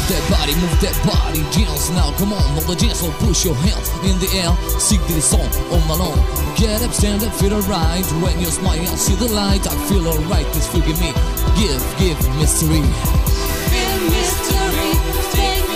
move that body, dance now, come on, all the dance, so push your hands in the air, sing this song all alone. Get up, stand up, feel alright, when you smile, see the light, I feel alright, this feel give me, give mystery. Feel mystery, take